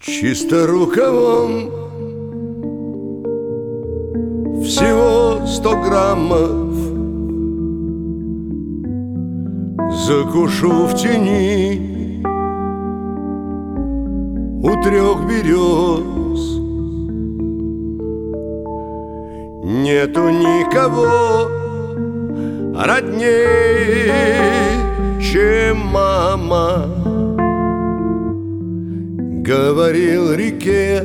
Чисто рукавом всего 100 граммов закушу в тени у 3 берез. Нету никого родней, чем мама, говорил реке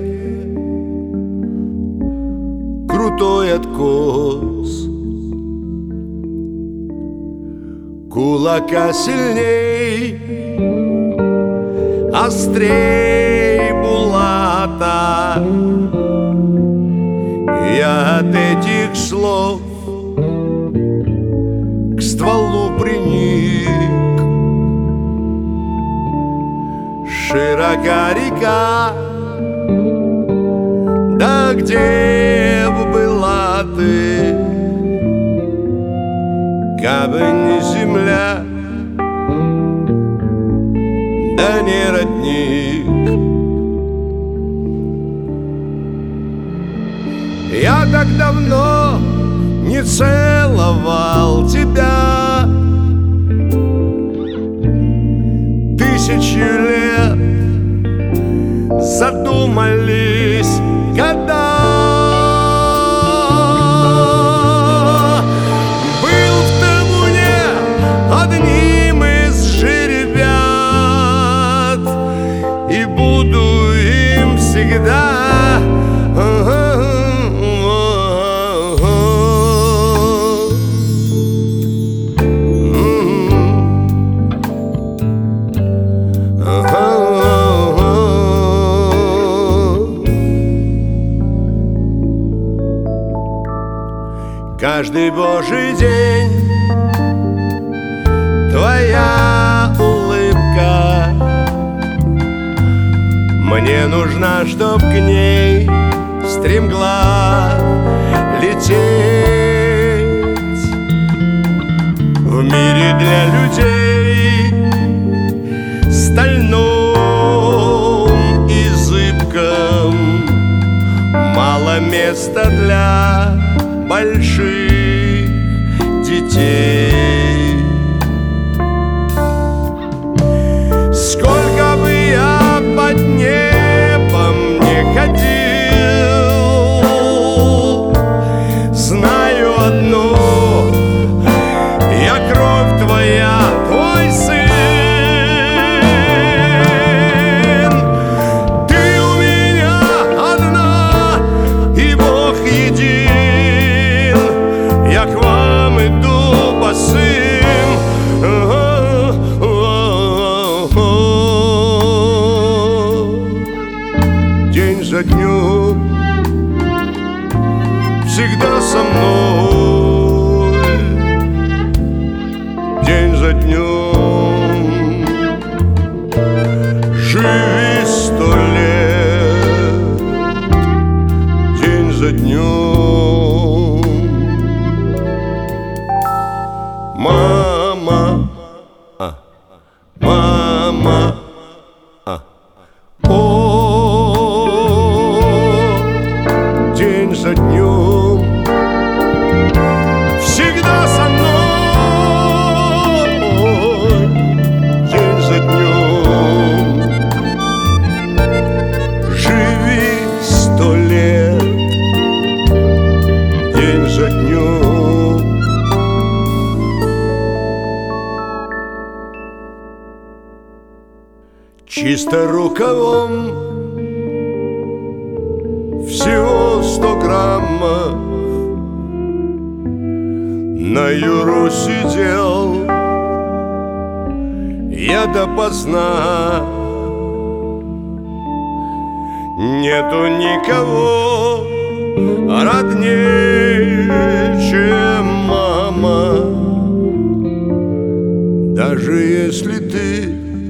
крутой откос. Кулака сильней, острей булата. Я от этих слов к стволу приник. Широка река, да где б была ты, кабы не земля, да не родник. Я так давно не целовал тебя, 1000 лет задумались года. Был в табуне одним из жеребят и буду им всегда. Каждый божий день твоя улыбка мне нужна, чтоб к ней стремглав лететь. В мире для людей стальном и зыбком мало места для больших детей. Сколько бы я под небом не ходил, знаю одно: я кровь твоя, твой сын. Ты у меня одна, и Бог един. Я к вам иду босым, день за днем, всегда со мной. День за днем, живи 100 лет. День за днем. Мама, мама, о, день за днем, всегда со мной. День за днем, живи 100 лет. День за днем. Чисто рукавом всего 100 граммов на Юру сидел я допоздна. Нету никого роднее, чем мама, даже если ты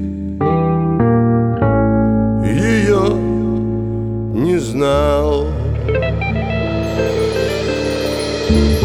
ее не знал.